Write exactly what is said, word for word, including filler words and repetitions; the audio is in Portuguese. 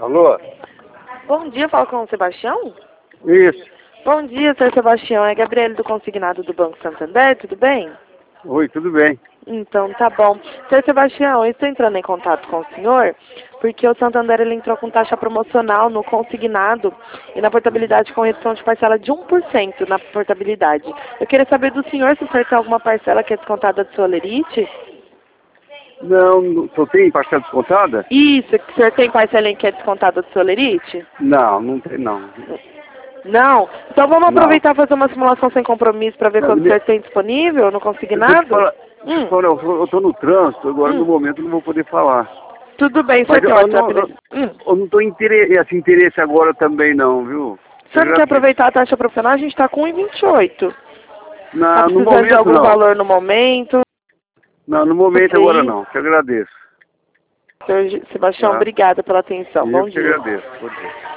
Alô? Bom dia, falo com o Sebastião? Isso. Bom dia, senhor Sebastião. É Gabriele do Consignado do Banco Santander, tudo bem? Oi, tudo bem? Então, tá bom. senhor Sebastião, eu estou entrando em contato com o senhor porque o Santander ele entrou com taxa promocional no consignado e na portabilidade com redução de parcela de um por cento na portabilidade. Eu queria saber do senhor se o senhor tem alguma parcela que é descontada do Solerite? Não, não- só tem parcela descontada? Isso, que o senhor tem parcela que é descontada do Solerite? Não, não tem não. Não? Então vamos Não. aproveitar e fazer uma simulação sem compromisso para ver Não, quando o me- senhor tem disponível no Deixa eu te consignado? falar, deixa eu te Hum, falar, eu eu tô no trânsito, agora no hum. momento eu não vou poder falar. Tudo bem, o Mas senhor eu, tem eu não, WhatsApp? eu, nesse- Hum. eu não tô interesse, esse interesse agora também não, viu? O Eu senhor não quer agradeço. aproveitar a taxa profissional? A gente está com um e vinte e oito. Está Não, no precisando de momento algum não. valor no momento? Não, no momento Você agora ir? não. Te agradeço. senhor Sebastião, Tá? obrigada pela atenção. E eu Bom que te dia. agradeço. Bom dia.